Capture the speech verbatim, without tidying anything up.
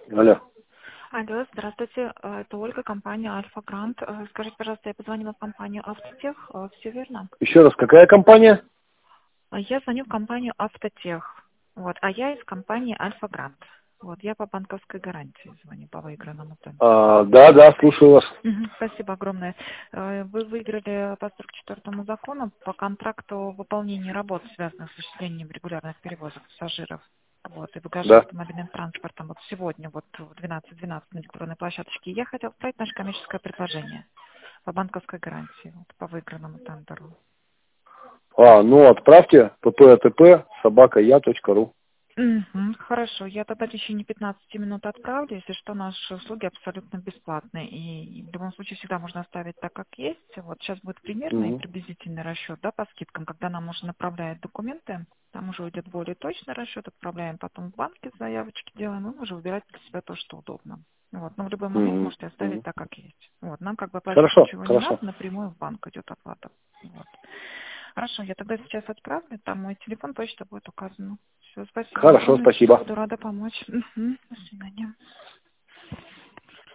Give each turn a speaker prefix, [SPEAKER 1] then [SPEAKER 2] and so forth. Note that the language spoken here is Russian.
[SPEAKER 1] Алло.
[SPEAKER 2] Алло, здравствуйте. Э, Это Ольга, компания Альфа Грант. Э, Скажите, пожалуйста, я позвонила в компанию Автотех. Э, Все верно?
[SPEAKER 1] Еще раз, какая компания?
[SPEAKER 2] А Я звоню в компанию Автотех. Вот, а я из компании Альфа Грант. Вот, я по банковской гарантии звоню по выигранному тендеру.
[SPEAKER 1] А, да, да, слушаю вас.
[SPEAKER 2] Мгм, Спасибо огромное. Э, Вы выиграли по сорок четвёртому закону по контракту выполнения работ, связанных с осуществлением регулярных перевозок пассажиров. Вот, и багажа
[SPEAKER 1] Да.
[SPEAKER 2] автомобильным транспортом. Вот сегодня, вот в двенадцать двенадцать на электронной площадочке. Я хотела вставить наше коммерческое предложение по банковской гарантии, вот, по выигранному тендеру.
[SPEAKER 1] А, ну отправьте ппатп собака я точка ру.
[SPEAKER 2] Мгм, хорошо, я тогда в течение пятнадцати минут отправлю, если что, наши услуги абсолютно бесплатные. И в любом случае всегда можно оставить так, как есть. Вот сейчас будет примерный и
[SPEAKER 1] Угу.
[SPEAKER 2] приблизительный расчет, да, по скидкам, когда нам уже направляют документы, там уже уйдет более точный расчет, отправляем потом в банки заявочки, делаем, и уже выбирать для себя то, что удобно. Вот, но в любой момент
[SPEAKER 1] Угу.
[SPEAKER 2] можете оставить
[SPEAKER 1] Угу.
[SPEAKER 2] так, как есть. Вот, нам как бы оплачивать
[SPEAKER 1] Хорошо,
[SPEAKER 2] ничего не надо,
[SPEAKER 1] хорошо.
[SPEAKER 2] напрямую в банк идет оплата. Вот. Хорошо, я тогда сейчас отправлю, там мой телефон, почта будет указана. Все, спасибо
[SPEAKER 1] Хорошо,
[SPEAKER 2] огромное, всегда
[SPEAKER 1] спасибо.
[SPEAKER 2] буду рада помочь. Мгм, до свидания.